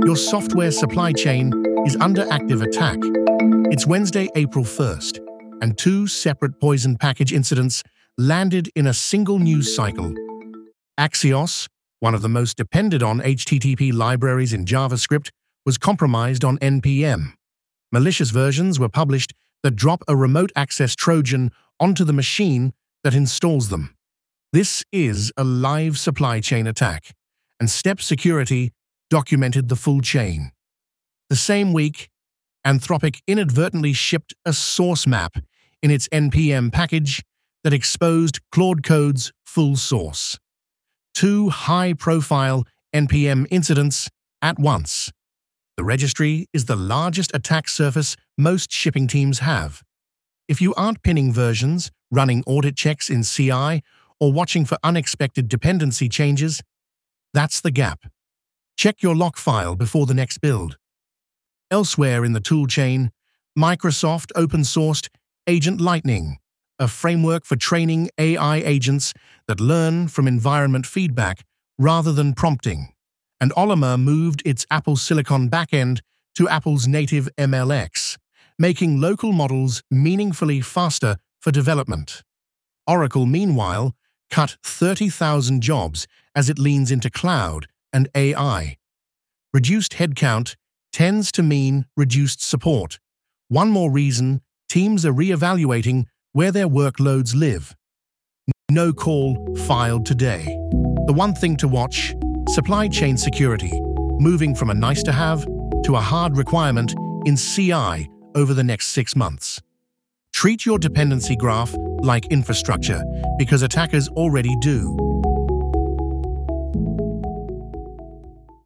Your software supply chain is under active attack. It's Wednesday, April 1st, and two separate poison package incidents landed in a single news cycle. Axios, one of the most depended on HTTP libraries in JavaScript, was compromised on NPM. Malicious versions were published that drop a remote access Trojan onto the machine that installs them. This is a live supply chain attack, and Step Security documented the full chain. The same week, Anthropic inadvertently shipped a source map in its NPM package that exposed Claude Code's full source. Two high-profile NPM incidents at once. The registry is the largest attack surface most shipping teams have. If you aren't pinning versions, running audit checks in CI, or watching for unexpected dependency changes, that's the gap. Check your lock file before the next build. Elsewhere in the toolchain, Microsoft open-sourced Agent Lightning, a framework for training AI agents that learn from environment feedback rather than prompting. And Ollama moved its Apple Silicon backend to Apple's native MLX, making local models meaningfully faster for development. Oracle, meanwhile, cut 30,000 jobs as it leans into cloud and AI. Reduced headcount tends to mean reduced support. One more reason teams are reevaluating where their workloads live. No call filed today. The one thing to watch: supply chain security, moving from a nice-to-have to a hard requirement in CI over the next 6 months. Treat your dependency graph like infrastructure, because attackers already do.